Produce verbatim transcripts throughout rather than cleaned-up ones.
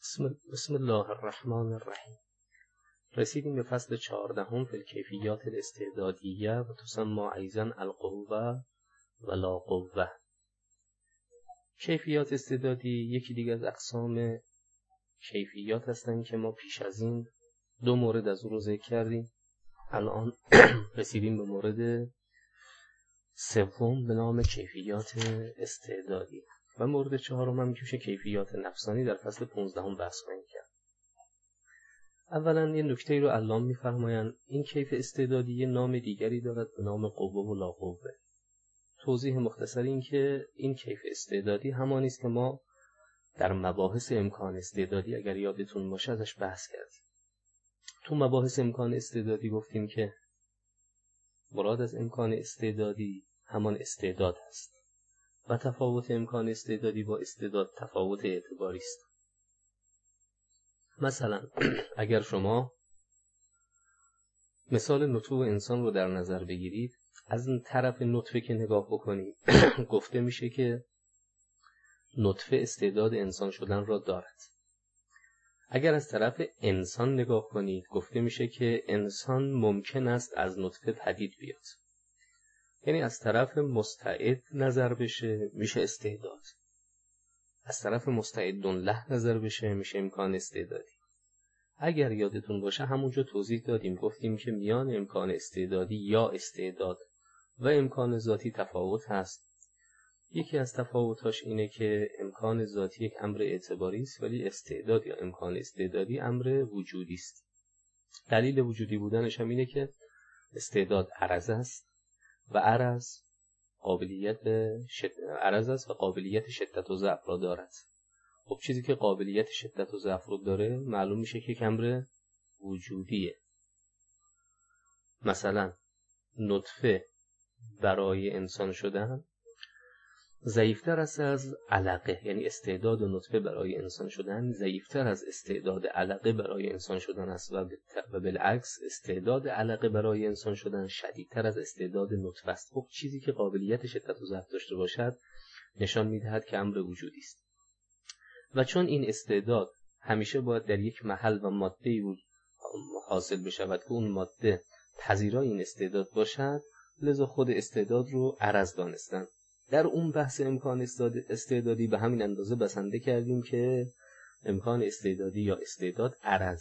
بسم, بسم الله الرحمن الرحیم. رسیدیم به فصل چهاردهم فی الکیفیات الاستعدادیه و تسمى ایضا القوه و لا قوه. کیفیات استعدادی یکی دیگه از اقسام کیفیات هستند که ما پیش از این دو مورد از او رو ذکر کردیم. الان رسیدیم به مورد سوم به نام کیفیات استعدادی و مورد چهارم هم میشه کیفیات نفسانی. در فصل پانزدهم بحث خواهیم کرد. اولا یه نکته رو علام می‌فرمایند این کیف استعدادی یه نام دیگری دارد به نام قوه و لا قوه. توضیح مختصر این که این کیف استعدادی همانی است که ما در مباحث امکان استعدادی اگر یادتون باشه ازش بحث کردیم. تو مباحث امکان استعدادی گفتیم که مراد از امکان استعدادی همان استعداد است و تفاوت امکان استعدادی با استعداد تفاوت اعتباری است. مثلا اگر شما مثال نطق انسان رو در نظر بگیرید، از این طرف نطفه که نگاه بکنید گفته میشه که نطفه استعداد انسان شدن را دارد. اگر از طرف انسان نگاه کنید گفته میشه که انسان ممکن است از نطفه پدید بیاد. یعنی از طرف مستعد نظر بشه میشه استعداد، از طرف مستعد له نظر بشه میشه امکان استعدادی. اگر یادتون باشه همونجا توضیح دادیم، گفتیم که میان امکان استعدادی یا استعداد و امکان ذاتی تفاوت هست. یکی از تفاوتاش اینه که امکان ذاتی یک امر اعتباری است ولی استعداد یا امکان استعدادی امر وجودی است. دلیل وجودی بودنش هم اینه که استعداد عرض است و عرض قابلیت شد... عرض است و قابلیت شدت و ضعف را دارد. خب چیزی که قابلیت شدت و ضعف رو داره معلوم میشه که یک امر وجودیه. مثلا نطفه برای انسان شدن ضعیفتر است از علقه، یعنی استعداد نطفه برای انسان شدن ضعیفتر از استعداد علقه برای انسان شدن است و بالعکس استعداد علقه برای انسان شدن شدیدتر از استعداد نطفه است. خب چیزی که قابلیت شدت و ضعف داشته باشد نشان میدهد که امر وجودی است. و چون این استعداد همیشه باید در یک محل و ماده حاصل بشود که اون ماده پذیرای این استعداد باشد، لذا خود استعداد رو عرض دانستن. در اون بحث امکان استعدادی به همین اندازه بسنده کردیم که امکان استعدادی یا استعداد عرض.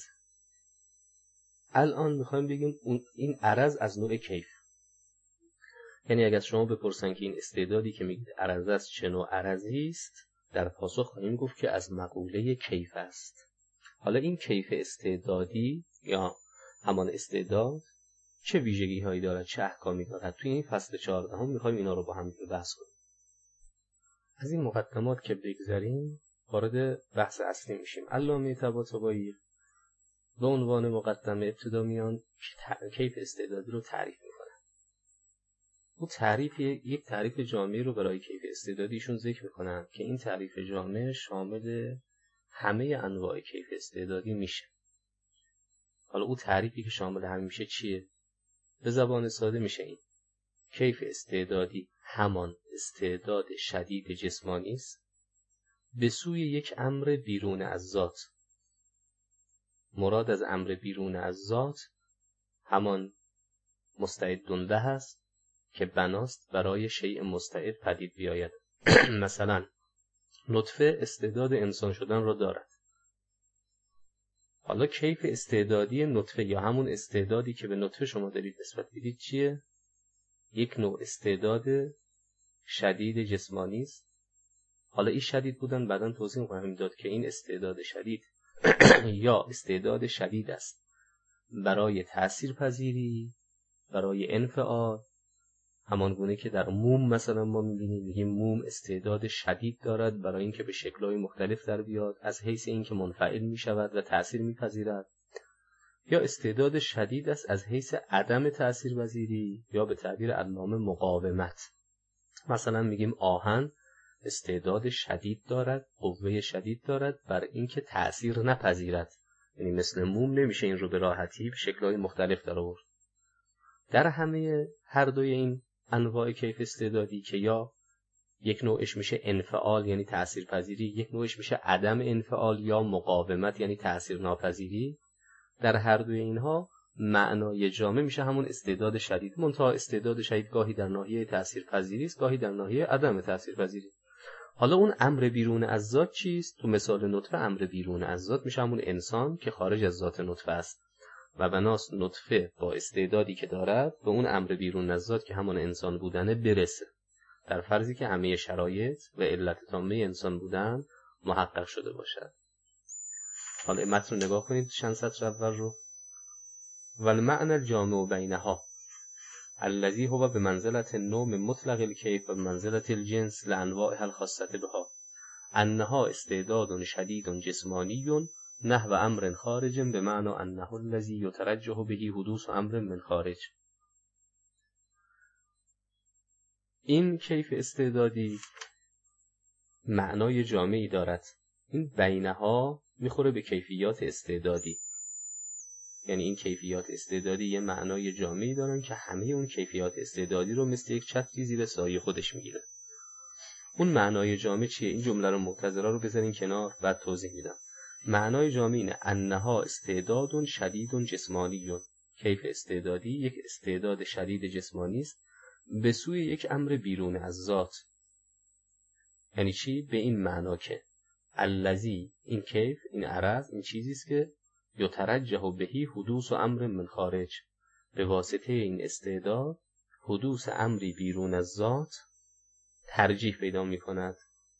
الان میخوایم بگیم این عرض از نوع کیف. یعنی اگر شما بپرسن که این استعدادی که میگید عرض است چه نوع عرضی است، در پاسخ خواهیم گفت که از مقوله کیف است. حالا این کیف استعدادی یا همان استعداد چه ویژگی هایی دارد، چه احکامی دارد، توی این فصل چهاردهم میخوایم اینا رو با هم بحث کنیم. از این مقدمات که بگذریم وارد بحث اصلی میشیم. علامه طباطبایی به عنوان مقدمه ابتدا میان کیف استعدادی رو تعریف میکنن. او تعریف یک تعریف جامعی رو برای کیف استعدادیشون ذکر میکنن که این تعریف جامع شامل همه انواع کیف استعدادی میشه. حالا او تعریفی که شامل همه میشه چیه؟ به زبان ساده میشه این: کیف استعدادی همان استعداد شدید جسمانی است به سوی یک امر بیرون از ذات. مراد از امر بیرون از ذات همان مستعد له است که بناست برای شیء مستعد پدید بیاید. مثلا نطفه استعداد انسان شدن را دارد. حالا کیف استعدادی نطفه یا همون استعدادی که به نطفه شما دارید نسبت میدید چیه؟ یک نوع استعداد شدید جسمانی است. حالا این شدید بودن بعداً توضیح خواهم داد که این استعداد شدید یا استعداد شدید است برای تأثیر پذیری، برای انفعال. همان گونه که در موم مثلا ما می‌بینیم میگیم موم استعداد شدید دارد برای اینکه به شکل‌های مختلف در بیاد از حیث اینکه منفعل می‌شود و تأثیر می‌پذیرد، یا استعداد شدید است از حیث عدم تأثیرپذیری یا به تعبیر علامه مقاومت. مثلا میگیم آهن استعداد شدید دارد، قوه شدید دارد بر اینکه تأثیر نپذیرد. یعنی مثل موم نمیشه این رو به راحتی به شکل‌های مختلف در آورد. در همه هر دوی این انواع کیف استعدادی که یا یک نوعش میشه انفعال یعنی تأثیرپذیری، یک نوعش میشه عدم انفعال یا مقاومت یعنی تأثیر ناپذیری. در هر دوی اینها معنای جامع میشه همون استعداد شدید، منتها استعداد شدید گاهی در ناحیه تأثیرپذیری است، گاهی در ناحیه عدم تأثیرپذیری. حالا اون امر بیرون از ذات چیست؟ تو مثال نطفه امر بیرون از ذات میشه همون انسان که خارج از ذات نطفه است و بناست نطفه با استعدادی که دارد به اون امر بیرون از ذات که همون انسان بودنه برسه، در فرضی که همه شرایط و علت تامه انسان بودن محقق شده باشد. حالا این متن رو نگاه کنید، چند سطر اول رو. والمعنى الجامع بینها الذي هو بمنزلة النوع من مطلق الكيف و بمنزلة الجنس لانواعها الخاصة بها انها استعداد شدید جسمانی نحو امر خارج بمعنى انه الذي يترجح به حدوث امر من خارج. این کیف استعدادی معنای جامعی دارد. این بینها میخوره به کیفیات استعدادی، یعنی این کیفیات استعدادی یه معنای جامعی دارن که همه اون کیفیات استعدادی رو مثل یک چتری زیر سایه خودش میگیره. اون معنای جامع چیه؟ این جمله رو مبتذلا رو بذارین کنار، بعد توضیح میدم. معنای جامع اینه انها استعداد شدید جسمانی. کیف استعدادی یک استعداد شدید جسمانی است به سوی یک امر بیرون از ذات. یعنی چی؟ به این معنا که الذی، این کیف، این عرض، این چیزی است که یترجح بهی حدوث امر من خارج، به واسطه این استعداد حدوث امری بیرون از ذات ترجیح پیدا می کند.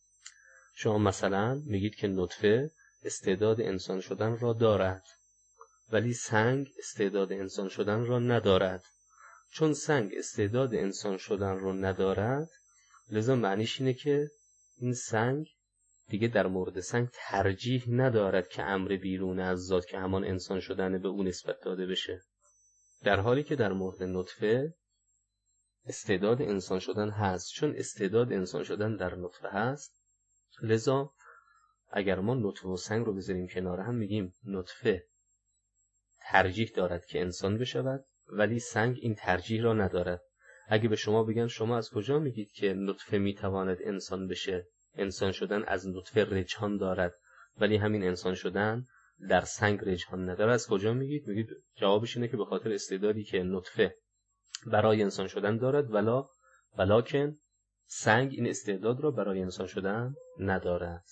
شما مثلا میگید که نطفه استعداد انسان شدن را دارد ولی سنگ استعداد انسان شدن را ندارد. چون سنگ استعداد انسان شدن را ندارد، لذا معنیش اینه که این سنگ دیگه در مورد سنگ ترجیح ندارد که امر بیرون از ذات که همان انسان شدن به اون نسبت داده بشه، در حالی که در مورد نطفه استعداد انسان شدن هست. چون استعداد انسان شدن در نطفه هست، لذا اگر ما نطفه و سنگ رو بذاریم کنار هم میگیم نطفه ترجیح دارد که انسان بشود ولی سنگ این ترجیح را ندارد. اگه به شما بگن شما از کجا میگید که نطفه میتواند انسان بشه، انسان شدن از نطفه رجحان دارد ولی همین انسان شدن در سنگ رجحان نداره، از کجا میگید؟ میگید جوابش اینه که به خاطر استعدادی که نطفه برای انسان شدن دارد ولا ولکن سنگ این استعداد را برای انسان شدن ندارد.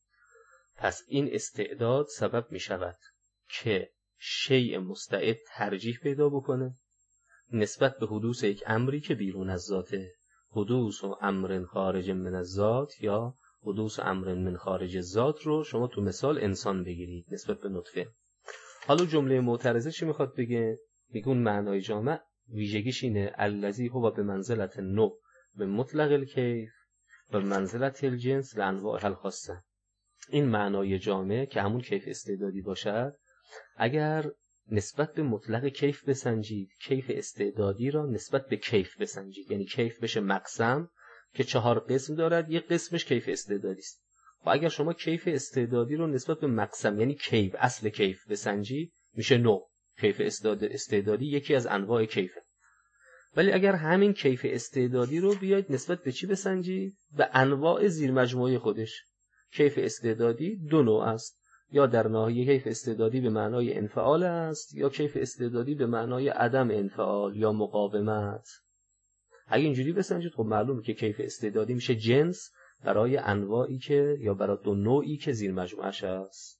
پس این استعداد سبب می شود که شیء مستعد ترجیح پیدا بکنه نسبت به حدوث یک امری که بیرون از ذاته. حدوث و امر خارج من از ذات یا حدوث امر من خارج ذات رو شما تو مثال انسان بگیرید نسبت به نطفه. حالا جمله معترضه چی میخواد بگه؟ میگون معنای جامع ویژگیش اینه الذی هو به منزلت نوع به مطلق الکیف و منزلت الجنس لانواع الخاصه. این معنای جامع که همون کیف استعدادی باشد، اگر نسبت به مطلق کیف بسنجید، کیف استعدادی را نسبت به کیف بسنجید، یعنی کیف بشه مقسم که چهار قسم دارد، یک قسمش کیف استعدادی است. و اگر شما کیف استعدادی رو نسبت به مقسم یعنی کیف اصل کیف بسنجید میشه نوع. کیف استعدادی یکی از انواع کیفه. ولی اگر همین کیف استعدادی رو بیاید نسبت به چی بسنجید؟ به انواع زیر مجموعه خودش. کیف استعدادی دو نوع است، یا در ناحیه کیف استعدادی به معنای انفعال است یا کیف استعدادی به معنای عدم انفعال یا مقاومت. اگه اینجوری بسنجید خب معلومه که کیف استعدادی میشه جنس برای انواعی که یا برای دو نوعی که زیر مجموعش است.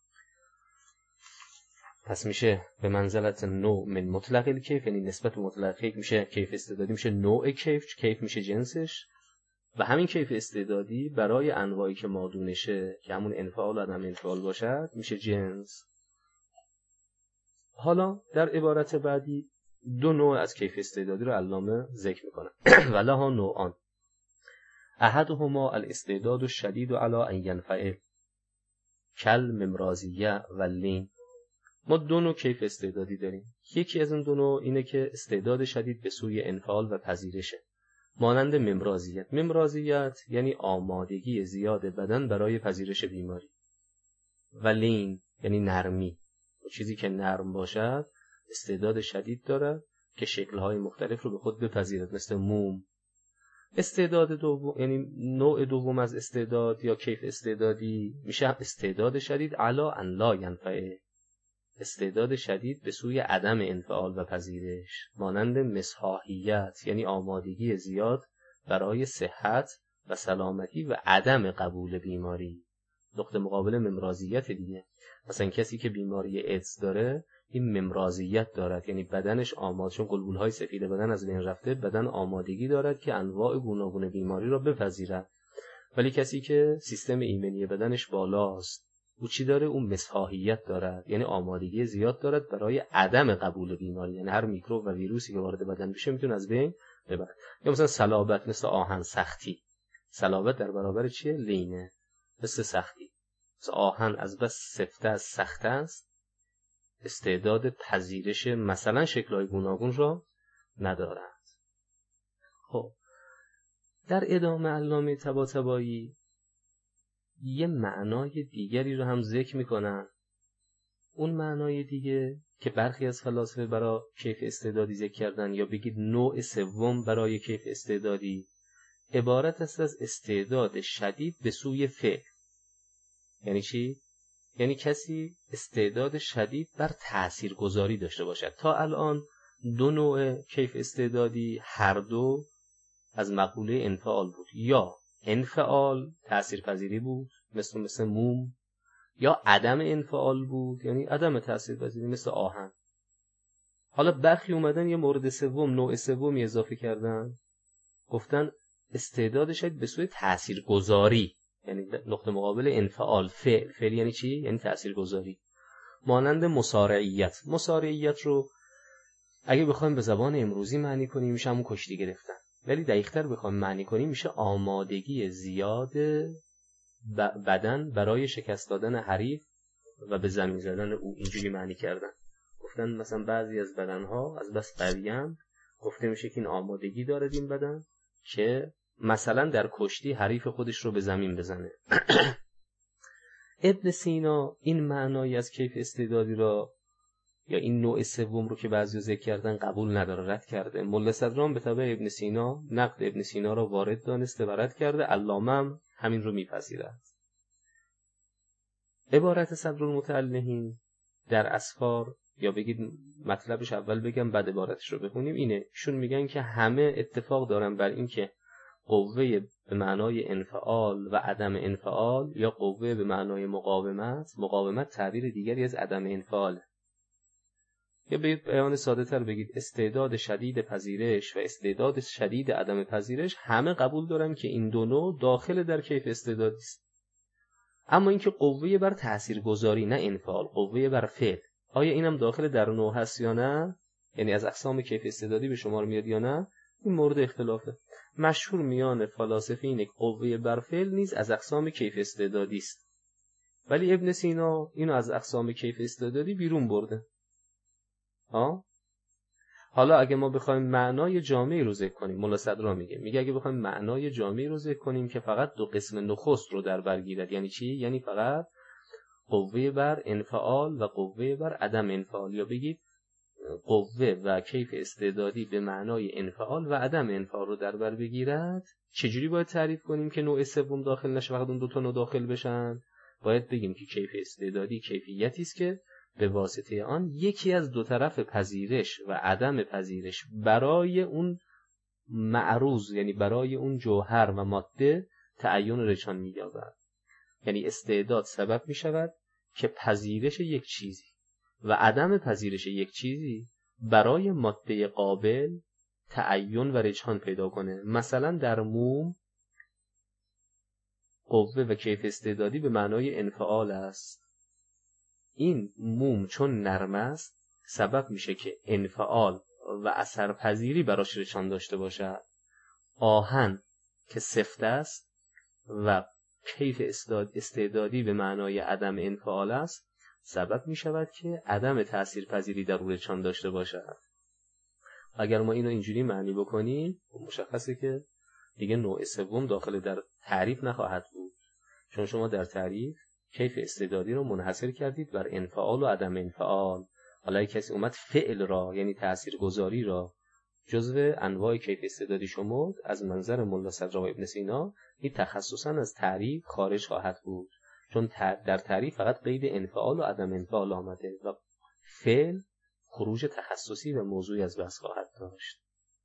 پس میشه به منزلت نوع من مطلق الکیف، یعنی نسبت به مطلق کیف میشه کیف استعدادی میشه نوع کیف، کیف میشه جنسش، و همین کیف استعدادی برای انواعی که مادونشه که همون انفعال و عدم انفعال باشد میشه جنس. حالا در عبارت بعدی دو نوع از کیف استعدادی رو علامه ذکر میکنه. ولها نوعان احدهما الاستعداد الشدید علی ان ينفعل کل ممرازیه و لین. ما دو نوع کیف استعدادی داریم. یکی از این دو نوع اینه که استعداد شدید به سوی انفعال و پذیرشه، مانند ممرازیت. ممرازیت یعنی آمادگی زیاد بدن برای پذیرش بیماری. و لین یعنی نرمی. چیزی که نرم باشد استعداد شدید دارد که شکل‌های مختلف رو به خود بپذیرد، مثل موم، استعداد دوم یعنی نوع دوم از استعداد یا کیف استعدادی میشه استعداد شدید علا ان لا ینفع، استعداد شدید به سوی عدم انفعال و پذیرش، مانند مصحاحیت یعنی آمادگی زیاد برای صحت و سلامتی و عدم قبول بیماری. نقطه مقابل ممراضیت دیگه، مثلا کسی که بیماری ایدز داره این ممراضیت دارد، یعنی بدنش آماده، چون گلبولهای سفید بدن از بین رفته، بدن آمادگی دارد که انواع گوناگون بیماری را بپذیرد. ولی کسی که سیستم ایمنی بدنش بالاست، او چی داره؟ اون مصحاحیت دارد، یعنی آمادگی زیاد دارد برای عدم قبول بیماری، یعنی هر میکروب و ویروسی که وارد بدن بشه میتونه از بین ببره. یا مثلا صلابت، مثل آهن سختی، صلابت در برابر چیه؟ لینه، مثل سختی. مثل آهن از بس سفته از سخت است، استعداد پذیرش مثلا شکل‌های گوناگون را ندارد. خب در ادامه علامه طباطبایی یه معنای دیگری رو هم ذکر میکنن. اون معنای دیگه که برخی از فلاسفه برای کیف استعدادی ذکر کردن، یا بگید نوع سوم برای کیف استعدادی، عبارت است از استعداد شدید به سوی فعل. یعنی چی؟ یعنی کسی استعداد شدید بر تاثیرگذاری داشته باشد. تا الان دو نوع کیف استعدادی هر دو از مقوله انفعال بود، یا انفعال تاثیرپذیری بود مثل مثل موم، یا عدم انفعال بود یعنی عدم تاثیرپذیری مثل آهن. حالا برخی اومدن یه مورد سوم، نوع سومی اضافه کردن، گفتن استعداد شدید به سوی تاثیرگذاری، یعنی نقطه مقابل انفعال فعل. فعل یعنی چی؟ یعنی تاثیرگذاری. مانند مسارعیت. مسارعیت رو اگه بخوایم به زبان امروزی معنی کنیم میشه همون کشتی گرفتن، ولی دقیق‌تر بخوایم معنی کنیم میشه آمادگی زیاد بدن برای شکست دادن حریف و به زمین زدن او. اینجوری معنی کردن. گفتن مثلا بعضی از بدنها از بس قوی‌اند، گفته میشه که این آمادگی داره این بدن که مثلا در کشتی حریف خودش رو به زمین بزنه. ابن سینا این معنایی از کیف استعدادی را یا این نوع سوم رو که بعضی ذکر کردن قبول نداره، رد کرده. ملا صدران به تبع ابن سینا نقد ابن سینا را وارد دانسته و رد کرده. علامه هم همین رو میپذیرد. عبارت صدرالمتعلهین در اسفار، یا بگید مطلبش اول بگم بعد عبارتش رو بخونیم، اینه ایشون میگن که همه اتفاق دارن بر این که قوه به معنای انفعال و عدم انفعال، یا قوه به معنای مقاومت، مقاومت تعبیر دیگری از عدم انفعال، یا به بیان ساده تر بگید استعداد شدید پذیرش و استعداد شدید عدم پذیرش، همه قبول دارن که این دو نوع داخل در کیف استعدادی است. اما اینکه قوه بر تاثیرگذاری، نه انفعال، قوه بر فعل، آیا اینم داخل در نوع هست یا نه؟ یعنی از اقسام کیف استعدادی به شمار میاد یا نه؟ این مورد اختلافه. مشهور میان فلاسفه اینه که قوه بر فعل نیز از اقسام کیف استعدادی است، ولی ابن سینا اینو از اقسام کیف استعدادی بیرون برده. ها؟ حالا اگه ما بخوایم معنای جامعی رو ذکر کنیم، ملا صدرا میگه میگه اگه بخوایم معنای جامعی رو ذکر کنیم که فقط دو قسم نخست رو در بر گیرد. یعنی چی؟ یعنی فقط قوه بر انفعال و قوه بر عدم انفعال، یا بگید قوه و کیف استعدادی به معنای انفعال و عدم انفعال رو در بر بگیرد. چجوری باید تعریف کنیم که نوع سوم داخل نشه، فقط اون دو تا نوع داخل بشن؟ باید بگیم که کیف استعدادی کیفیتی است که به واسطه آن یکی از دو طرف پذیرش و عدم پذیرش برای اون معروض، یعنی برای اون جوهر و ماده تعین رجحان می‌یابد. یعنی استعداد سبب می‌شود که پذیرش یک چیزی و عدم پذیرش یک چیزی برای ماده قابل تعین و رجحان پیدا کنه. مثلا در موم قوه و کیف استعدادی به معنای انفعال است. این موم چون نرم است سبب میشه که انفعال و اثرپذیری براش رجحان داشته باشد. آهن که سفت است و کیف استعدادی به معنای عدم انفعال است سبب می شود که عدم تاثیرپذیری در او رجحان داشته باشد. اگر ما اینو اینجوری معنی بکنیم مشخصه که دیگه نوع سوم داخل در تعریف نخواهد بود، چون شما در تعریف کیف استعدادی رو منحصر کردید بر انفعال و عدم انفعال. حالا کسی اومد فعل را، یعنی تاثیرگذاری را جزو انواع کیف استعدادی شمرد، از منظر ملا صدرا و ابن سینا این تخصصا از تعریف خارج خواهد بود، چون در تعریف فقط قید انفعال و عدم انفعال آمده و فعل خروج تخصصی و موضوعی از بحث خواهد داشت.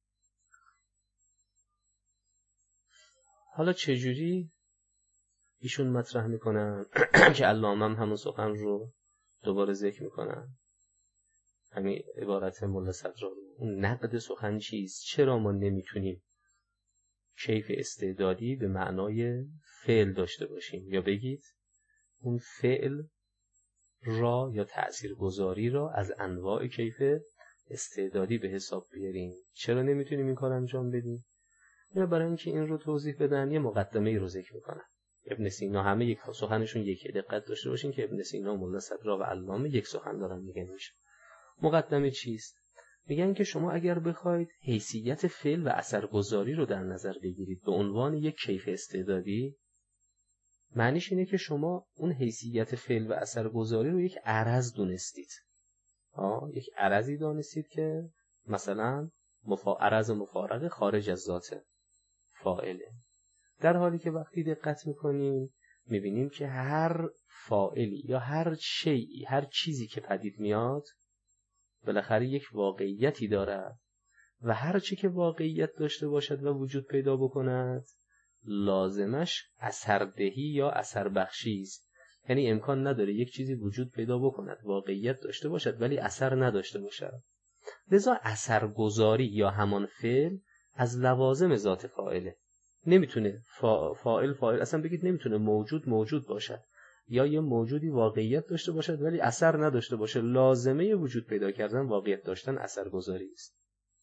حالا چجوری ایشون مطرح میکنن که علامه هم همون سخن رو دوباره ذکر میکنن، همین عبارت ملا صدرا رو. اون نقد سخن چیست؟ چرا ما نمیتونیم کیف استعدادی به معنای فعل داشته باشیم، یا بگید اون فعل را یا تأثیرگذاری را از انواع کیف استعدادی به حساب بیاریم؟ چرا نمیتونیم این کار انجام بدیم؟ یا برای اینکه این رو توضیح بدن یه مقدمه ای رو ذکر میکنن. ابن سینا همه یک سخنشون یکی، دقت داشته باشین که ابن سینا، ملا صدرا و علامه یک سخن دارن میگن. میشه مقدمه چیست؟ میگن که شما اگر بخواید حیثیت فعل و اثرگذاری رو در نظر بگیرید به عنوان یک کیف استعدادی، معنیش اینه که شما اون حیثیت فعل و اثرگذاری رو یک عرض دونستید. ها، یک عرضی دانستید که مثلا مفا... عرض مفارقه خارج از ذات فاعله. در حالی که وقتی دقت میکنیم میبینیم که هر فاعلی یا هر شیئی، هر چیزی که پدید میاد بالاخره یک واقعیتی دارد و هر چی که واقعیت داشته باشد و وجود پیدا بکند لازمش اثردهی یا اثر بخشی است. یعنی امکان نداره یک چیزی وجود پیدا بکند، واقعیت داشته باشد ولی اثر نداشته باشد. لذا اثرگذاری یا همان فعل از لوازم ذات فاعله. نمیتونه فا... فاعل فاعل اصلا بگید نمیتونه موجود موجود باشد یا یه موجودی واقعیت داشته باشد ولی اثر نداشته باشه. لازمه وجود پیدا کردن واقعیت داشتن اثرگذاری است.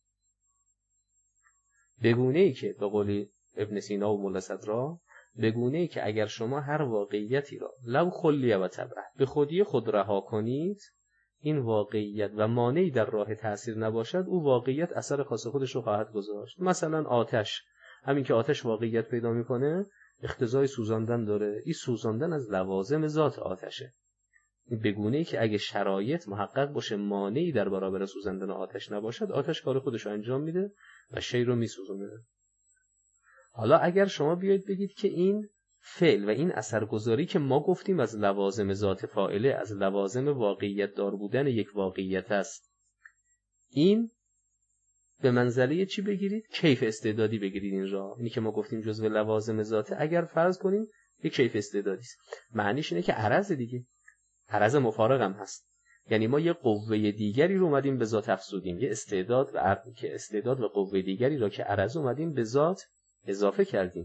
بگونه ای که به قولی ابن سینا و ملا صدرا، بگونه ای که اگر شما هر واقعیتی را لو خلیه و طبعه به خودی خود رها کنید، این واقعیت و مانعی در راه تأثیر نباشد، او واقعیت اثر خاص خودش رو خواهد گذاشت. مثلا آتش، همین که آتش واقعیت پیدا میکنه اقتضای سوزاندن داره، این سوزاندن از لوازم ذات آتشه. بگونه ای که اگه شرایط محقق باشه مانعی در برابر سوزاندن آتش نباشد، آتش کار خودش رو انجام میده و شی رو میسوزونه. حالا اگر شما بیاید بگید که این فعل و این اثرگذاری که ما گفتیم از لوازم ذات فاعله، از لوازم واقعیت دار بودن یک واقعیت است، این به منزله چی بگیرید؟ کیف استعدادی بگیرید. این را اینی که ما گفتیم جزو لوازم ذاته، اگر فرض کنیم یک کیف استعدادی است، معنیش اینه که عرض دیگه، عرض مفارق هم هست. یعنی ما یه قوه دیگری رو اومدیم به ذات افزودیم، یه استعداد و عرض که استعداد و قوه دیگری را که عرض اومدیم به ذات اضافه کردیم.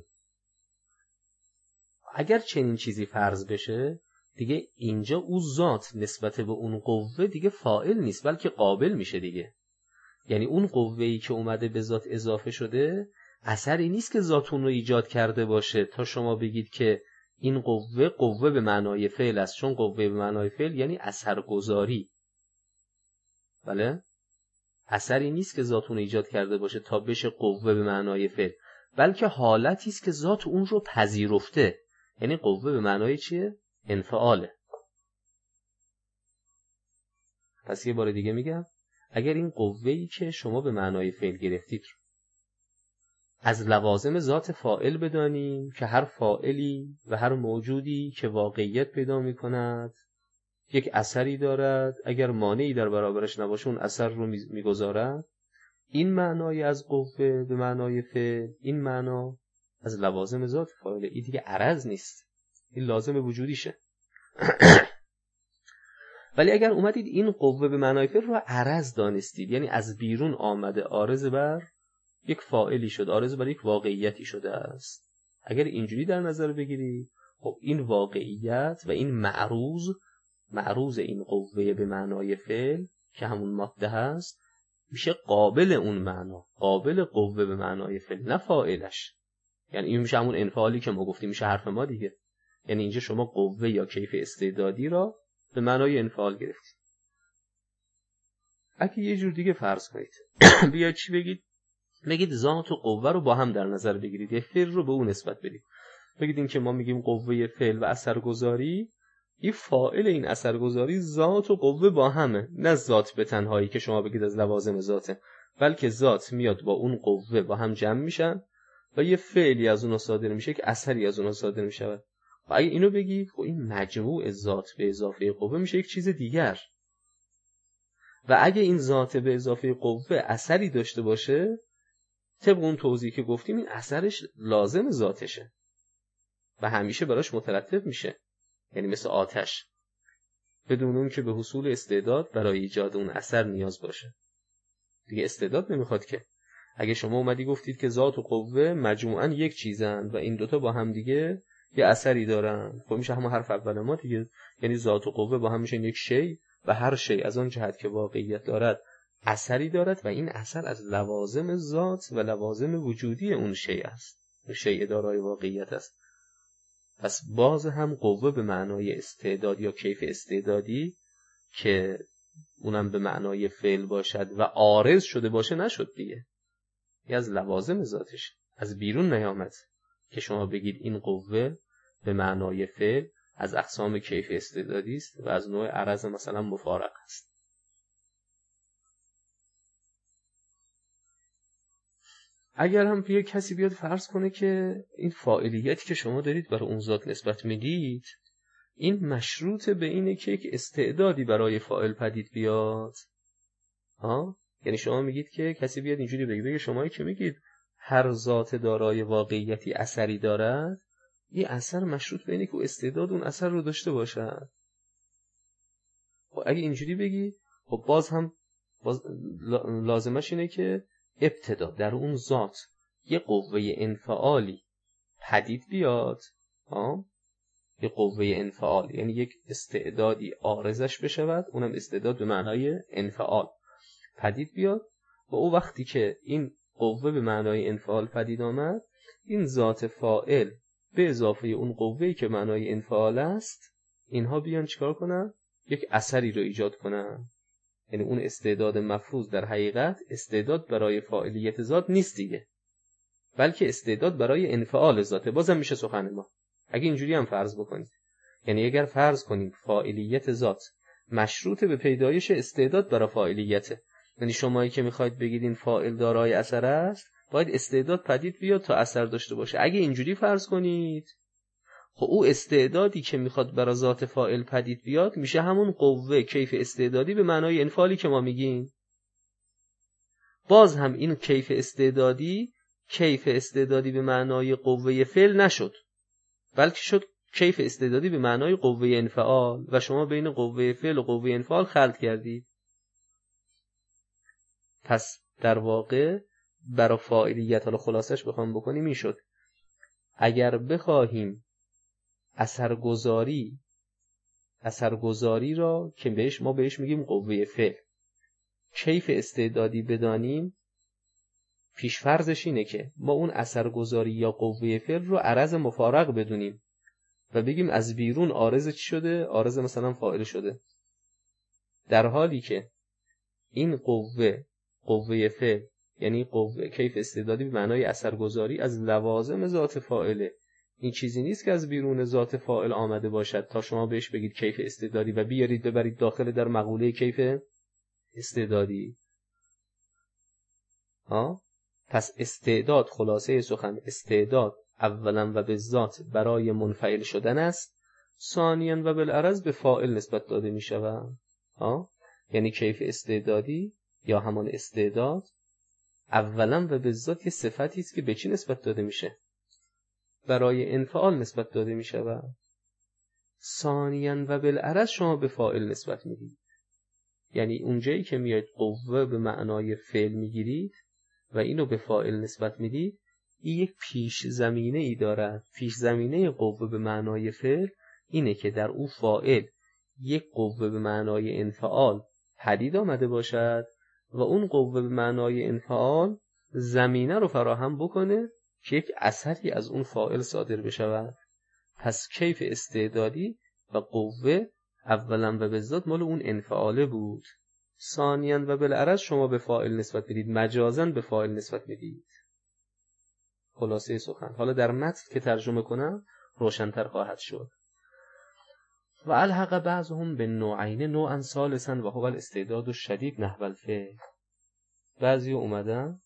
اگر چنین چیزی فرض بشه دیگه اینجا او ذات نسبت به اون قوه دیگه فاعل نیست بلکه قابل میشه دیگه. یعنی اون قوه‌ای که اومده به ذات اضافه شده اثری نیست که ذات اون رو ایجاد کرده باشه تا شما بگید که این قوه قوه به معنای فعل است، چون قوه به معنای فعل یعنی اثرگذاری. بله؟ اثری نیست که ذات اون رو ایجاد کرده باشه تا بشه قوه به معنای فعل، بلکه حالتی است که ذات اون رو پذیرفته. یعنی قوه به معنای چیه؟ انفعاله. پس یه بار دیگه میگم، اگر این قوه‌ای که شما به معنای فعل گرفتید از لوازم ذات فاعل بدانیم که هر فاعلی و هر موجودی که واقعیت پیدا می‌کند یک اثری دارد، اگر مانعی در برابرش نباشه اون اثر رو می‌گذارد، این معنای از قوه به معنای فعل، این معنا از لوازم ذات فاعل، این دیگه عرض نیست، این لازم وجودیشه. ولی اگر اومدید این قوه به معنای فعل رو عرض دانستید، یعنی از بیرون آمده عارض بر یک فاعلی شد، عارض بر یک واقعیتی شده است، اگر اینجوری در نظر بگیرید، خب این واقعیت و این معروض، معروض این قوه به معنای فعل که همون ماده هست، میشه قابل اون معنا، قابل قوه به معنای فعل، نه فاعلش. یعنی این میشه همون انفعالی که ما گفتیم، میشه حرف ما دیگه. یعنی اینجا شما قوه یا کیف استعدادی را به معنای انفعال گرفتید. اگه یه جور دیگه فرض کنید بیاید چی بگید؟ بگید ذات و قوه رو با هم در نظر بگیرید، یه فعل رو به اون نسبت بدید. بگید این که ما میگیم قوه فعل و اثرگذاری، این فاعل این اثرگذاری ذات و قوه با همه، نه ذات به تنهایی که شما بگید از لوازم ذاته. بلکه ذات میاد با اون قوه با هم جمع میشن و یه فعلی از اونها صادر میشه که اثری از اونها صادر میشه. و اگه اینو بگید خب این مجموع ذات به اضافه قوه میشه یک چیز دیگر. و اگه این ذات به اضافه قوه اثری داشته باشه، طبق اون توضیحی که گفتیم این اثرش لازم ذاتشه و همیشه براش مترتب میشه، یعنی مثل آتش، بدون اون که به حصول استعداد برای ایجاد اون اثر نیاز باشه. دیگه استعداد نمیخواد که. اگه شما اومدی گفتید که ذات و قوه مجموعاً یک چیزن و این دوتا با هم دیگه یه اثری دارن، خب میشه همون حرف اول ما دیگه، یعنی ذات و قوه با هم میشن یک شی و هر شی از آن جهت که واقعیت دارد اثری دارد و این اثر از لوازم ذات و لوازم وجودی اون شی است، شیء دارای واقعیت است. پس باز هم قوه به معنای استعداد یا کیف استعدادی که اونم به معنای فعل باشد و عارض شده باشه نشد دیگه، یه از لوازم ذاتش از بیرون نیامد که شما بگید این قوه به معنای فعل از اقسام کیف استعدادی است و از نوع عرض مثلا مفارق است. اگر هم یه کسی بیاد فرض کنه که این فاعلیتی که شما دارید برای اون ذات نسبت میدید این مشروط به اینه که یک استعدادی برای فاعل پدید بیاد، ها، یعنی شما میگید که کسی بیاد اینجوری بگه بگه شمایی که میگید هر ذات دارای واقعیتی اثری دارد، این اثر مشروط به اینه که استعداد اون اثر رو داشته باشد. خب اگه اینجوری بگی خب باز هم باز لازمش اینه که ابتدا در اون ذات یه قوه انفعالی پدید بیاد، ها، یه قوه انفعال یعنی یک استعدادی عارضش بشود، اونم استعداد به معنای انفعال پدید بیاد و او وقتی که این قوه به معنای انفعال پدید آمد، این ذات فاعل به اضافه اون قوه‌ای که معنای انفعال است، اینها بیان چیکار کنن؟ یک اثری رو ایجاد کنن. یعنی اون استعداد مفروض در حقیقت استعداد برای فاعلیت ذات نیست دیگه، بلکه استعداد برای انفعال ذاته. بازم میشه سخن ما اگه اینجوری هم فرض بکنید، یعنی اگر فرض کنیم فاعلیت ذات مشروط به پیدایش استعداد برای فاعلیته، یعنی شمایی که میخواید بگید این فاعل دارای اثر است، باید استعداد پدید بیاد تا اثر داشته باشه. اگه اینجوری فرض کنید، خب او استعدادی که میخواد برای ذات فاعل پدید بیاد میشه همون قوه کیف استعدادی به معنای انفعالی که ما میگیم. باز هم این کیف استعدادی کیف استعدادی به معنای قوه فعل نشد، بلکه شد کیف استعدادی به معنای قوه انفعال و شما بین قوه فعل و قوه انفعال خلط کردید. پس در واقع برای فاعلیت، حالا خلاصش بخوام بکنیم این شد اگر بخواهیم اثرگذاری اثرگذاری را که بهش ما بهش میگیم قوه فعل کیف استعدادی بدانیم، پیش فرضش اینه که ما اون اثرگذاری یا قوه فعل رو عرض مفارق بدونیم و بگیم از بیرون عارض چی شده؟ عارض مثلا فاعل شده، در حالی که این قوه قوه فعل یعنی قوه کیف استعدادی به معنای اثرگذاری از لوازم ذات فاعله. این چیزی نیست که از بیرون ذات فاعل آمده باشد تا شما بهش بگید کیف استعدادی و بیارید ببرید داخل در مقوله کیف استعدادی. ها؟ پس استعداد، خلاصه سخن، استعداد اولا و به ذات برای منفعل شدن است، ثانیاً و بالعرض به فاعل نسبت داده می شود. ها؟ یعنی کیف استعدادی یا همان استعداد اولا و به ذات یه صفتی است که به چی نسبت داده میشه؟ برای انفعال نسبت داده می شود. ثانیاً و بالعرض شما به فاعل نسبت میدید، یعنی اونجایی که میاد قوه به معنای فعل میگیرید و اینو به فاعل نسبت میدید، این یک پیش زمینه ای داره. پیش زمینه قوه به معنای فعل اینه که در اون فاعل یک قوه به معنای انفعال پدید آمده باشد و اون قوه به معنای انفعال زمینه رو فراهم بکنه که یک اثری از اون فاعل صادر بشود. پس کیف استعدادی و قوه اولا و به ذات مال اون انفعاله بود، ثانیاً و بالعرض شما به فاعل نسبت میدید، مجازاً به فاعل نسبت میدید. خلاصه سخن حالا در متن که ترجمه کنم روشن‌تر خواهد شد. و الحق بعضهم به نوعین نوعا ثالثا و هو الاستعداد الشدید نحو الفعل. بعضی اومدن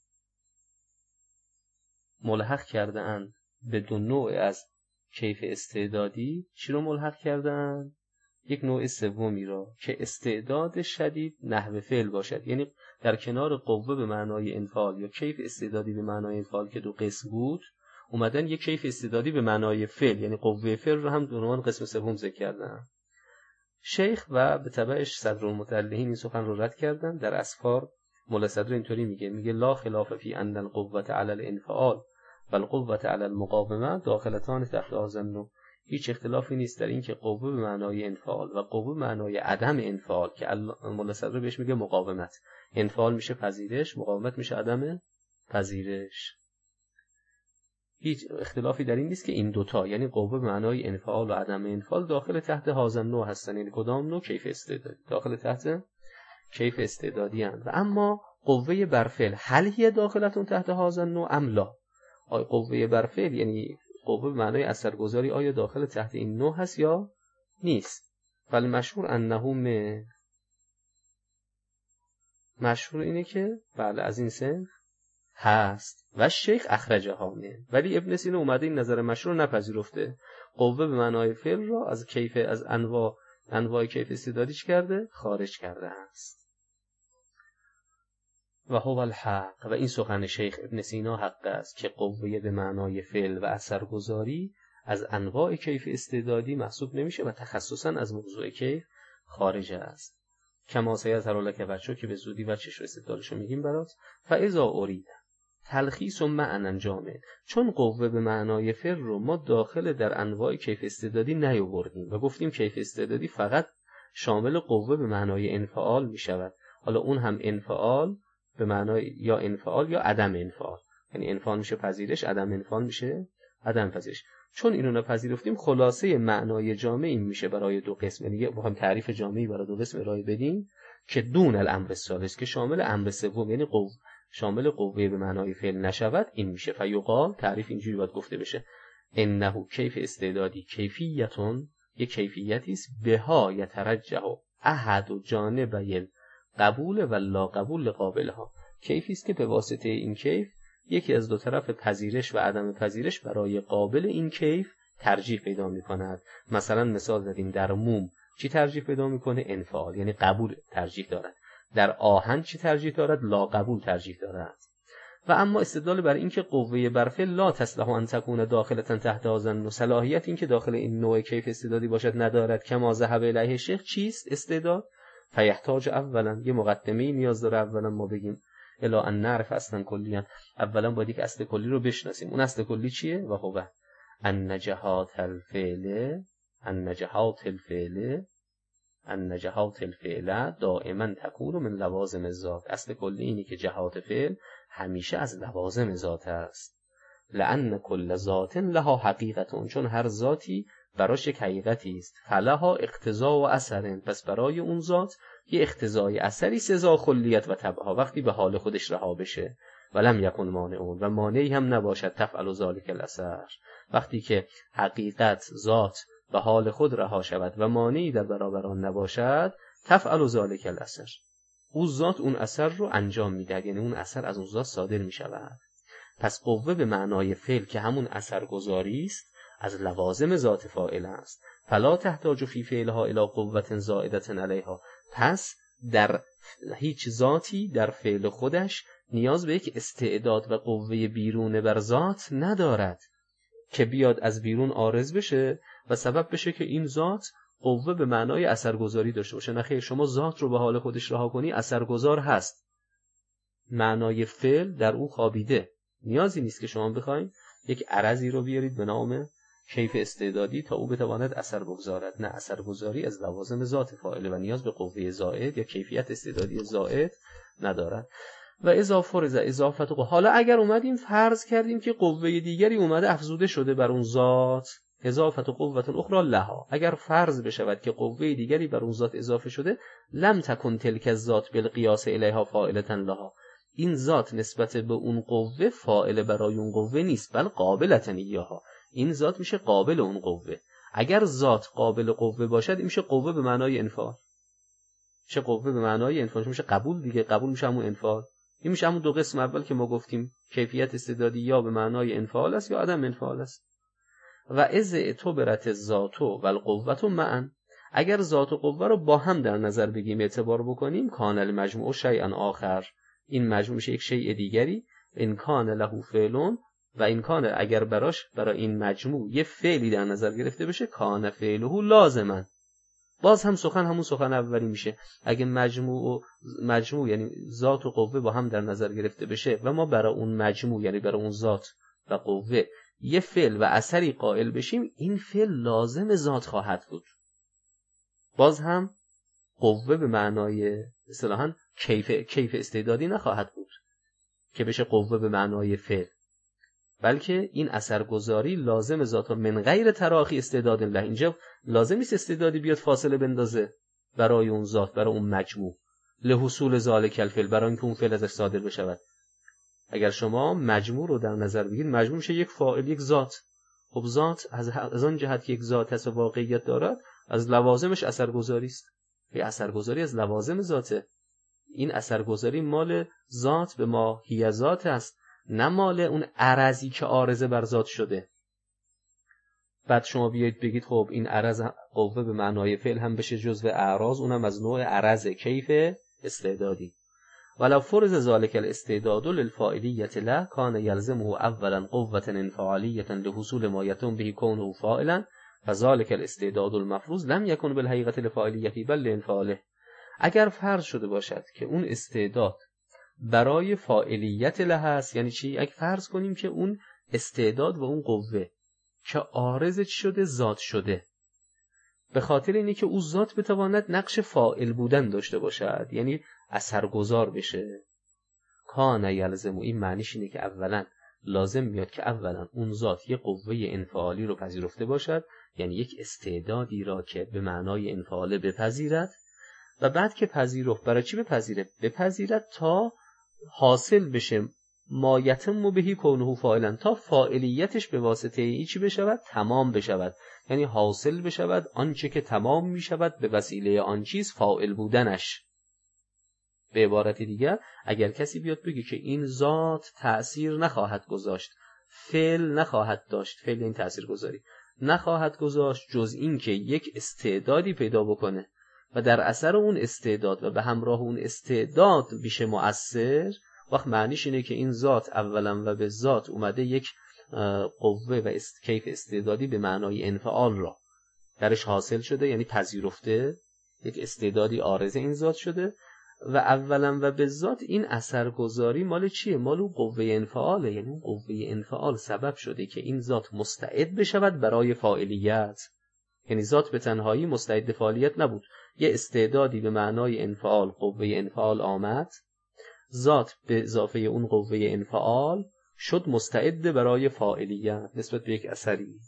ملحق کرده اند به دو نوع از کیف استعدادی. چی رو ملحق کردن؟ یک نوع سومی را که استعداد شدید نحو فعل باشد، یعنی در کنار قوه به معنای انفعال یا کیف استعدادی به معنای انفعال که دو قسم بود، اومدن یک کیف استعدادی به معنای فعل یعنی قوه فعل رو هم به عنوان قسم سوم ذکر کردن. شیخ و به تبعش صدرالمتعلهین این سخن رو رد کردن. در اسفار مولا صدر اینطوری میگه میگه لا خلاف فی ان القوة علی الانفعال و القوة علی المقاومه داخلتان تحت هذا النوع. هیچ اختلافی نیست در این که قوه به معنای انفعال و قوه به معنای عدم انفعال که مولا صدر بهش میگه مقاومت، انفعال میشه پذیرش، مقاومت میشه عدم پذیرش. هیچ اختلافی در این نیست که این دوتا یعنی قوه به معنای انفعال و عدم انفعال داخل تحت هازن نوع هستن. یعنی کدام نوع؟ کیف استعدادی، داخل تحت کیف استعدادی هستند. و اما قوه برفعل هل هی داخلتون تحت هازن نوع ام لا؟ آیا قوه برفعل یعنی قوه به معنای اثرگذاری آیا داخل تحت این نوع هست یا نیست؟ ولی مشهور انه مشهور اینه که بله از این سن هست و شیخ اخرجه هامه. ولی ابن سینا اومده این نظر مشهور نپذیرفته، قوه به معنای فعل را از کیف از انواع انواع کیف استعدادی چی کرده؟ خارج کرده است. و هو الحق، و این سخن شیخ ابن سینا حق است که قوه به معنای فعل و اثرگذاری از انواع کیف استعدادی محسوب نمیشه و تخصصا از موضوع کیف خارج است. کما سیظهر لک بچو که به زودی بچش و استدلالشو میگیم برات. فاذا ارید تلخیص و معنی جامع، چون قوه به معنای فعل رو ما داخل در انواع کیف استعدادی نیاوردیم و گفتیم کیف استعدادی فقط شامل قوه به معنای انفعال میشود. حالا اون هم انفعال به معنای یا انفعال یا عدم انفعال، یعنی انفعال میشه پذیرش، عدم انفعال میشه عدم پذیرش. چون اینو نپذیرفتیم خلاصه معنای جامع این میشه برای دو قسم، یعنی بخوام تعریف جامعی برای دو قسم ارائه بدیم که دون الامر الثالث که شامل امر سوم یعنی قوه شامل قوه به معنای فعل نشود این میشه. فیقال تعریف اینجوری باید گفته بشه انه کیف استعدادی کیفیتون، یک کیفیتی است بها یترجح احد و جانبی قبول و لا قبول قابلها، کیفی است که به واسطه این کیف یکی از دو طرف پذیرش و عدم پذیرش برای قابل این کیف ترجیح پیدا می‌کند. مثلا مثال زدیم در موم چی ترجیح پیدا می‌کنه؟ انفعال، یعنی قبول ترجیح دارد. در آهن چی ترجیح دارد؟ لا قبول ترجیح دارد. و اما استدلال بر این که قوه برفعل لا تصلح ان تکون داخلتا تحت هذا و صلاحیت این که داخل این نوع کیف استعدادی باشد ندارد. کما ذهب الیه شیخ چیست استعداد؟ فیحتاج اولا، یه مقدمه‌ای نیاز داره اولا ما بگیم الا ان نعرف اصلا کلیان، اولا باید یک اصل کلی رو بشناسیم. اون اصل کلی چیه؟ و هو ان نجحات الفعل ان نجحات الفعل ان نجحات الفعل دائما تکون من لوازم الذات. اصل کلی اینی که جهات فعل همیشه از لوازم ذات است. لان کل ذات لها حقیقتون، چون هر ذاتی براش یک حقیقتی است. فلها اقتضا و اثر، پس برای اون ذات یه اقتضای اثری سزا خلیت و تبعها وقتی به حال خودش رها بشه. ولم یکن مانعون، و مانعی هم نباشد تفعل ذلک الاثر، وقتی که حقیقت ذات به حال خود رها شود و مانعی در برابر آن نباشد تفعل ذلک الاثر، اون ذات اون اثر رو انجام میده، یعنی اون اثر از اون ذات صادر میشود. پس قوه به معنای فعل که همون اثرگذاری است از لوازم ذات فاعل است. فلا تحتاج فی فعلها الی قوة زائدة علیها، پس در هیچ ذاتی در فعل خودش نیاز به یک استعداد و قوه بیرون بر ذات ندارد که بیاد از بیرون عارض بشه و سبب بشه که این ذات قوه به معنای اثرگذاری داشته باشه. نه خیر، شما ذات رو به حال خودش رها کنی اثرگذار هست، معنای فعل در او خوابیده. نیازی نیست که شما بخواید یک عرضی رو بیارید به نام کیف استعدادی تا او بتواند اثر بگذارد. نه، اثرگذاری از لوازم ذات فاعله و نیاز به قوه زائد یا کیفیت استعدادی زائد ندارد. و اضافه رضا اضافت قوه. حالا اگر اومدیم فرض کردیم که قوه دیگری اومده افزوده شده بر اون ذات، اضافت قوه اخرى لها، اگر فرض بشود که قوه دیگری بر اون ذات اضافه شده، لم تکن تلک الذات بالقیاس الیها فاعلة لها، این ذات نسبت به اون قوه فاعل برای اون قوه نیست، بل قابلة ایاها، این ذات میشه قابل اون قوه. اگر ذات قابل قوه باشد این میشه قوه به معنای انفعال، میشه قوه به معنای انفعال، میشه قبول دیگه، قبول میشه همون انفعال. این میشه همون دو قسم اول که ما گفتیم کیفیت استعدادی یا به معنای انفعال است یا عدم انفعال است. و از اعتبرت ذات و القوت معا، اگر ذات و قوه رو با هم در نظر بگیریم اعتبار بکنیم، کان المجموع شیئا آخر، این مجموع میشه یک شیء دیگری، ان کان له فعل، و این کان اگر براش برای این مجموع یه فعلی در نظر گرفته بشه، کان فعله لازما، باز هم سخن همون سخن اولی میشه. اگه مجموع و مجموع یعنی ذات و قوه با هم در نظر گرفته بشه و ما برای اون مجموع یعنی برای اون ذات و قوه یه فعل و اثری قائل بشیم، این فعل لازم ذات خواهد بود. باز هم قوه به معنای اصطلاحاً کیف کیف استعدادی نخواهد بود که بشه قوه به معنای فعل، بلکه این اثرگذاری لازم ذات من غیر تراخی استعداد الله. اینجا لازم نیست استعدادی بیاد فاصله بندازه برای اون ذات، برای اون مجموع، لحصول ذالک الفعل، برای اینکه اون فعل ازش صادر بشود. اگر شما مجموع رو در نظر بگیرید، مجموع میشه یک فاعل، یک ذات. خب ذات از از آن جهت که یک ذات هست و واقعیت دارد، از لوازمش اثرگذاری است. این اثرگذاری از لوازم ذاته. این اثرگذاری مال ذات به ماهی ذات است، نه مال اون عرضی که عارضه بر ذات شده. بعد شما بیایید بگید خب این عرض قوه به معنای فعل هم بشه جزو اعراض، اونم از نوع عرض کیف استعدادی. ولو فرض ذلك الاستعداد للفاعلیت له کان یلزمه اولا قوة انفعالیة لحصول ما یتم به کونه فاعلا، فذلك الاستعداد المفروض لم یکن بالحقیقة لفاعلیته بل لانفعاله. اگر فرض شده باشد که اون استعداد برای فاعلیت له است، یعنی چی؟ اگه فرض کنیم که اون استعداد و اون قوه که عارض شده ذات شده، به خاطر اینه که او ذات بتواند نقش فاعل بودن داشته باشد، یعنی اثرگذار بشه، کان یلزم، این معنیش اینه که اولا لازم میاد که اولا اون ذات یه قوه انفعالی رو پذیرفته باشد، یعنی یک استعدادی را که به معنای انفعاله بپذیرد، و بعد که پذیرفت برای چی بپذیره؟ بپذیرد تا حاصل بشه ما یتم بهی کونه فاعلا، تا فاعلیتش به واسطه ای چی بشود؟ تمام بشود، یعنی حاصل بشود آنچه که تمام میشود به وسیله آن چیز فاعل بودنش. به عبارت دیگر اگر کسی بیاد بگه که این ذات تأثیر نخواهد گذاشت، فعل نخواهد داشت، فعل این تأثیر گذاری نخواهد گذاشت جز این که یک استعدادی پیدا بکنه و در اثر اون استعداد و به همراه اون استعداد بیشه مؤثر، وقت معنیش اینه که این ذات اولا و به ذات اومده یک قوه و است... کیف استعدادی به معنای انفعال را درش حاصل شده، یعنی پذیرفته، یک استعدادی عارض این ذات شده، و اولا و به ذات این اثرگذاری مال چیه؟ مال اون قوه انفعاله، یعنی اون قوه انفعال سبب شده که این ذات مستعد بشود برای فاعلیت. یعنی ذات به تنهایی مستعد فعالیت نبود، یه استعدادی به معنای انفعال، قوه انفعال آمد، ذات به اضافه اون قوه انفعال شد مستعد برای فاعلیت نسبت به یک اثری.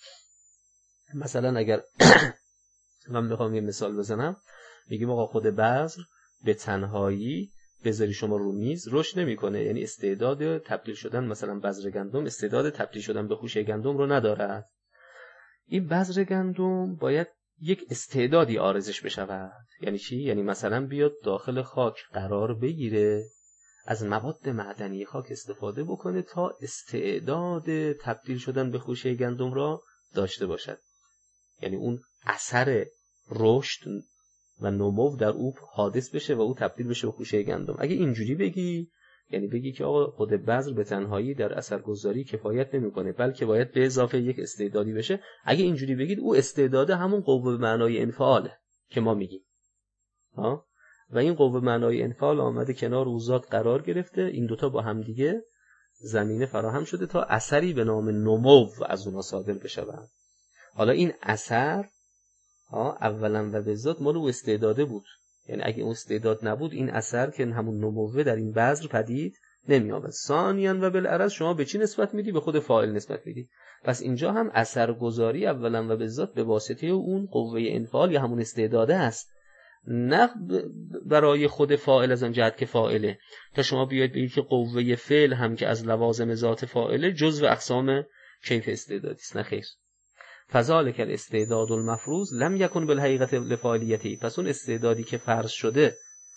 مثلا اگر من میخوام یه مثال بزنم، میگیم آقا خود بذر به تنهایی بذاری شما رو میز رشد نمیکنه، یعنی استعداد تبدیل شدن، مثلا بذر گندم استعداد تبدیل شدن به خوشه گندم رو ندارد. این بذر گندم باید یک استعدادی عارضش بشود. یعنی چی؟ یعنی مثلا بیاد داخل خاک قرار بگیره، از مواد معدنی خاک استفاده بکنه تا استعداد تبدیل شدن به خوشه گندم را داشته باشد، یعنی اون اثر رشد و نمو در او حادث بشه و او تبدیل بشه به خوشه گندم. اگه اینجوری بگی، یعنی بگی که آقا خود بذر به تنهایی در اثرگذاری کفایت نمیکنه، بلکه باید به اضافه یک استعدادی بشه. اگه اینجوری بگید، او استعداد همون قوه به معنای انفعاله که ما میگیم ها، و این قوه معنای انفعال آمده کنار او ذات قرار گرفته، این دوتا با هم دیگه زمینه فراهم شده تا اثری به نام نمو از اونها صادر بشه. حالا این اثر ها اولا و به ذات مال او استعداده بود، یعنی اگه اون استعداد نبود این اثر که همون نموه در این بذر پدید نمی آمد. ثانیاً و بالعرض شما به چی نسبت میدی؟ به خود فاعل نسبت میدی. پس اینجا هم اثرگذاری اولا و به ذات به واسطه اون قوه انفعال یا همون استعداده است، نه برای خود فاعل از آن جهت که فاعله. تا شما بیاید بگید که قوه فعل هم که از لوازم ذات فاعله جزو اقسام کیف استعدادی است، نه خیر. فذلک الاستعداد المفروض لم یکن بالحقیقة لفاعلیته، پس اون استعدادی که فرض شده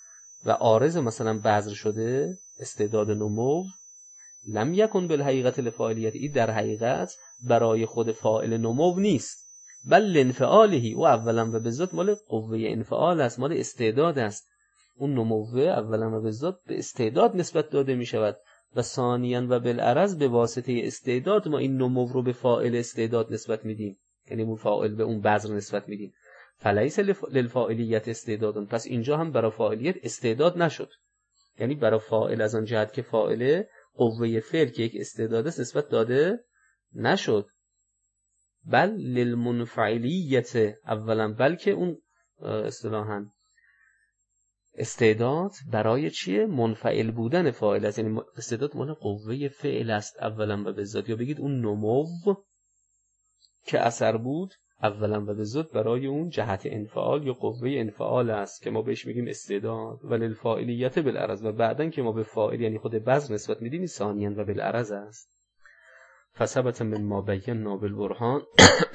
و عارض مثلا بذر شده، استعداد نمو، لم یکن بالحقیقت لفاعلیت، این در حقیقت برای خود فاعل نمو نیست، بل لانفعاله، او اولا و به ذات مال قوه انفعال است، مال استعداد است. اون نموه اولا و به ذات به استعداد نسبت داده می شود و ثانیاً و بالعرض به واسطه استعداد ما این نمو رو به فاعل استعداد نسبت میدیم، یعنی اون فاعل به اون بذر نسبت میدیم. فلیس للفاعلیت استعداد، پس اینجا هم برای فاعلیت استعداد نشد، یعنی برای فاعل از آن جهت که فاعل قوه فعل که یک استعداد است نسبت داده نشد. بل للمنفعلیت اولا، بلکه اون اصطلاحاً استعداد برای چیه؟ منفعل بودن فاعل است، یعنی استعداد مال قوه فعل است اولا و به ذات، یا بگید اون نمو که اثر بود اولا و به ذات برای اون جهت انفعال یا قوه انفعال است که ما بهش میگیم استعداد. ولی الفاعلیت بالعرض، و بعدن که ما به فاعل یعنی خود بذر نسبت میدیم ثانیاً و بالعرض است. فثبت من ما بینا بالبرهان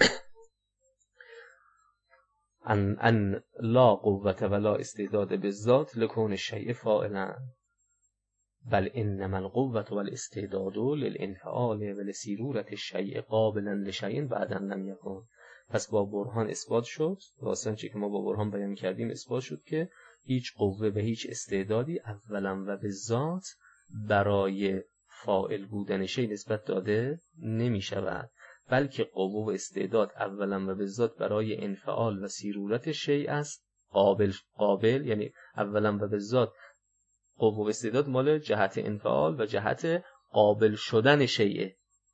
ان ان لا قوت ولا استعداد بالذات لکون الشیء فاعلا، بل انما القوة والاستعداد للانفعال ولسیرورة الشیء قابلا لشیء بعدا لم یکن. پس با برهان اثبات شد، واسه چی که ما با برهان بیان کردیم اثبات شد که هیچ قوه و هیچ استعدادی اولا و به ذات برای فاعل بودن شیء نسبت داده نمی شود، بلکه قوه و استعداد اولا و به ذات برای انفعال و سیرورت شیء است. قابل قابل یعنی اولا و به ذات قوه و استعداد مال جهت انفعال و جهت قابل شدن شیء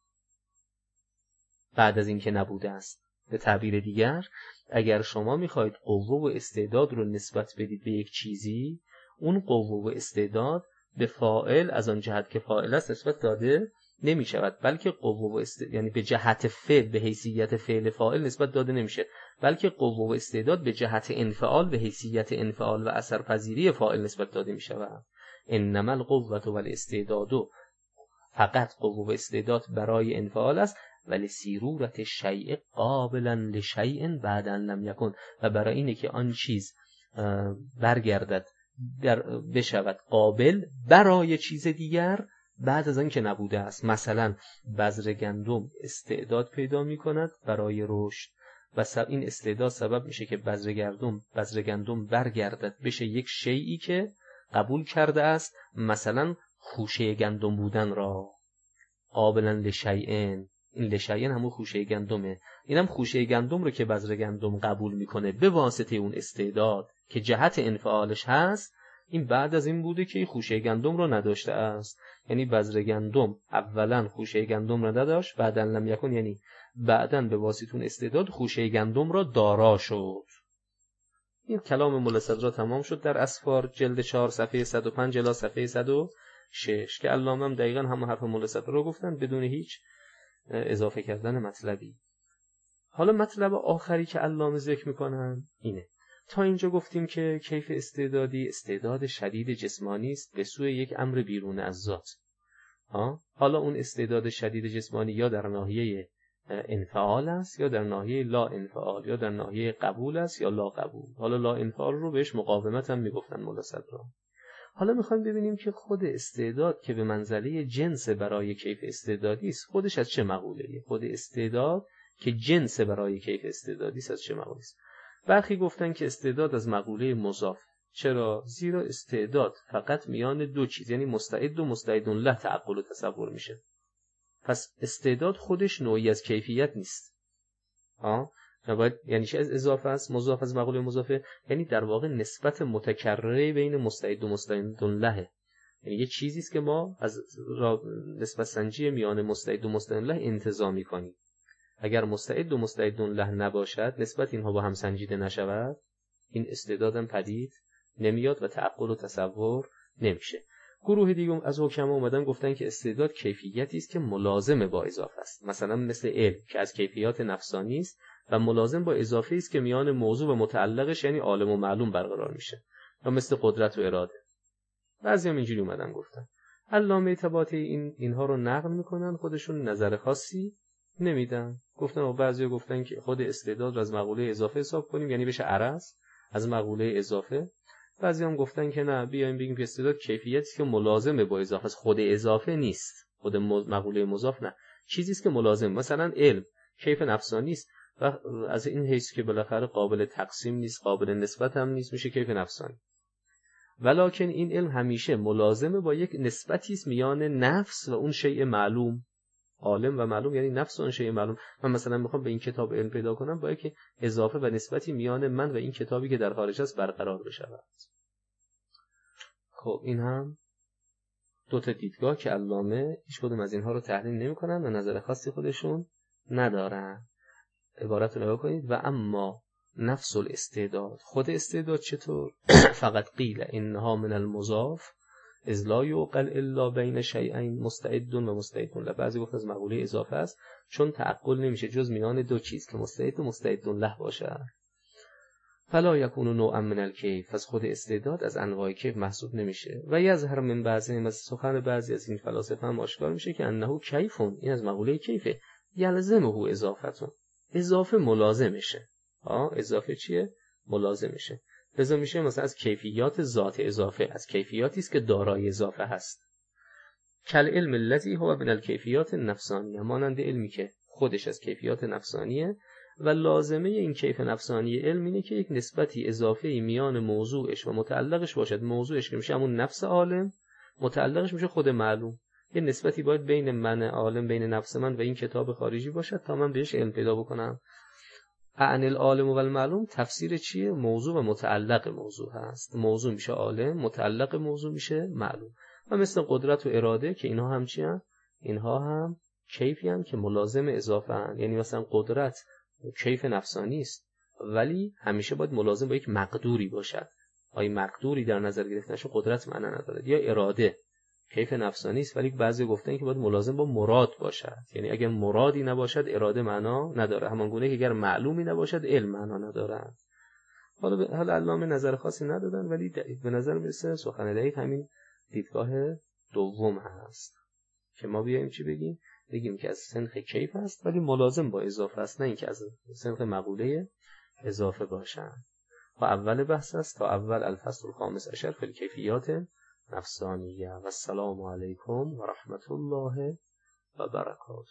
بعد از اینکه نبوده است. به تعبیر دیگر، اگر شما میخواید قوه و استعداد رو نسبت بدید به یک چیزی، اون قوه و استعداد به فاعل از آن جهت که فاعل است نسبت داده نمی شود، بلکه قوه و استعداد یعنی به جهت فعل به حیثیت فعل فاعل نسبت داده نمیشه، بلکه قوه و استعداد به جهت انفعال به حیثیت انفعال و اثرپذیری فاعل نسبت داده می شود. انما القوة والاستعداد، فقط قوه و استعداد برای انفعال است، ولی سیرورت الشیء قابلا لشیء بعدا لم یکن، و برای اینه که آن چیز برگردد بشود قابل برای چیز دیگر بعد از آن که نبوده است. مثلا بذر گندم استعداد پیدا می کند برای رشد و این استعداد سبب میشه که بذر گندم بذر گندم برگردد بشه یک شیئی که قبول کرده است، مثلا خوشه گندم بودن را. قابلا لشیئن، این لشیئن همون خوشه گندمه، اینم خوشه گندم رو که بذر گندم قبول میکنه به واسطه اون استعداد که جهت انفعالش هست. این بعد از این بوده که خوشه گندم رو نداشته است، یعنی بذر گندم اولا خوشه گندم رو نداشت، بعدن لم یکن یعنی بعدن به واسطه اون استعداد خوشه گندم را دارا شد. این کلام ملا صدرا تمام شد در اسفار جلد چهار صفحه صد و پنج الی صفحه صد و شش که علامه هم دقیقاً همون حرف ملا صدرا رو گفتن بدون هیچ اضافه کردن مطلبی. حالا مطلب آخری که علامه ذکر میکنن اینه. تا اینجا گفتیم که کیف استعدادی استعداد شدید جسمانی است به سوی یک امر بیرون از ذات. ها؟ حالا اون استعداد شدید جسمانی یا در ناحیه انفعال است یا در ناحیه لا انفعال، یا در ناحیه قبول است یا لا قبول. حالا لا انفعال رو بهش مقاومت هم میگفتن ملا صدرا. حالا میخوایم ببینیم که خود استعداد که به منزله جنس برای کیف استعدادی است خودش از چه مقوله‌ای؟ خود استعداد که جنس برای کیف استعدادی است از چه مقوله است؟ برخی گفتن که استعداد از مقوله مضاف. چرا؟ زیرا استعداد فقط میان دو چیز یعنی مستعد و مستعد له تعقل و تصور میشه. پس استعداد خودش نوعی از کیفیت نیست. ها؟ نباید یعنی چه از اضافه است؟ مضاف از مقوله مضافه یعنی در واقع نسبت متکرره بین مستعد و مستعد له، یعنی یه چیزی است که ما از نسبت سنجی میان مستعد و مستعد له انتزاع می‌کنیم. اگر مستعد و مستعد له نباشد، نسبت اینها با هم سنجیده نشود، این استعدادم پدید نمیاد و تعقل و تصور نمیشه. گروه دیگه از حکما اومدن گفتن که استعداد کیفیتی است که ملازم با اضافه است، مثلا مثل علم که از کیفیات نفسانی است و ملازم با اضافه است که میان موضوع و متعلقش یعنی عالم و معلوم برقرار میشه، و مثل قدرت و اراده. بعضی هم اینجوری اومدن گفتن. علامه طباطبایی این اینها رو نقل میکنن، خودشون نظر خاصی نمیدن. گفتن و بعضیا گفتن که خود استعداد رو از مقوله اضافه حساب کنیم، یعنی بشه عرض از مقوله اضافه، بعضی هم گفتن که نه، بیایم بگیم که استعداد کیفیتی که ملازمه با اضافه است، خود اضافه نیست، خود مقوله مضاف نه، چیزی است که ملازم. مثلا علم کیف نفسانی است و از این حیث که بالاخره قابل تقسیم نیست، قابل نسبت هم نیست، میشه کیف نفسانی. ولکن این علم همیشه ملازمه با یک نسبتی است میان نفس و اون شیء معلوم. عالم و معلوم یعنی نفس اون شیء معلوم. من مثلا میخوام به این کتاب علم پیدا کنم، باید که اضافه و نسبتی میان من و این کتابی که در خارج است برقرار بشه. خب این هم دو تا دیدگاه که علامه هیچ کدوم از اینها رو تحلیل نمی‌کنن و نظر خاصی خودشون ندارن. عبارت رو نگاه کنید: و اما نفس الاستعداد، خود استعداد چطور؟ فقط قیل انها من المضاف اذ لا یعقل الا بین شیئین مستعد و مستعد له. بعضی گفت از مقوله اضافه است چون تعقل نمیشه جز میان دو چیز که مستعد و مستعد له باشه. فلا یکون نوعا من الکیف، از خود استعداد از انواع کیف محسوب نمیشه. و یظهر من بعضی از سخن بعضی از این فلاسفه هم آشکار میشه که انه کیفون، این از مقوله کیفه، یلزمه اضافتون، اضافه ملازمشه. ها اضافه چیه؟ ملازمشه. لذا میشه مثلا از کیفیات ذات اضافه، از کیفیاتی است که دارای اضافه هست. کل علم الذی هو من الکیفیات النفسانیه، مانند علمی که خودش از کیفیات نفسانیه و لازمه این کیف نفسانی علم اینه که یک نسبتی اضافه‌ای میان موضوعش و متعلقش باشد. موضوعش که میشه همون نفس عالم، متعلقش میشه خود معلوم. یه نسبتی باید بین من عالم، بین نفس من و این کتاب خارجی باشد تا من بهش علم پیدا بکنم. عن العالم و المعلوم تفسیر چیه؟ موضوع و متعلق موضوع هست. موضوع میشه عالم، متعلق موضوع میشه معلوم. و مثل قدرت و اراده که اینها هم چی هم؟ اینها هم کیفی هم که ملازم اضافه هم. یعنی مثلا قدرت کیف نفسانی است ولی همیشه باید ملازم با یک مقدوری باشد. آیا مقدوری در نظر گرفته نشه قدرت معنی نداره. یا اراده کیف نفسانی است ولی بعضی گفتن که باید ملازم با مراد باشد. یعنی اگر مرادی نباشد اراده معنا نداره، همان گونه که اگر معلومی نباشد علم معنا نداره. حالا به حال علامه نظر خاصی ندادن ولی به نظر میرسه سخن دقیق همین دیدگاه دوم هست که ما بیایم چی بگیم؟ بگیم که از سنخ کیف است ولی ملازم با اضافه است، نه اینکه از سنخ مقوله اضافه باشن. و اول بحث است تا اول الفصل الخامس عشر فی الکیفیات نفسانیه. و السلام علیکم و رحمت الله و برکاته.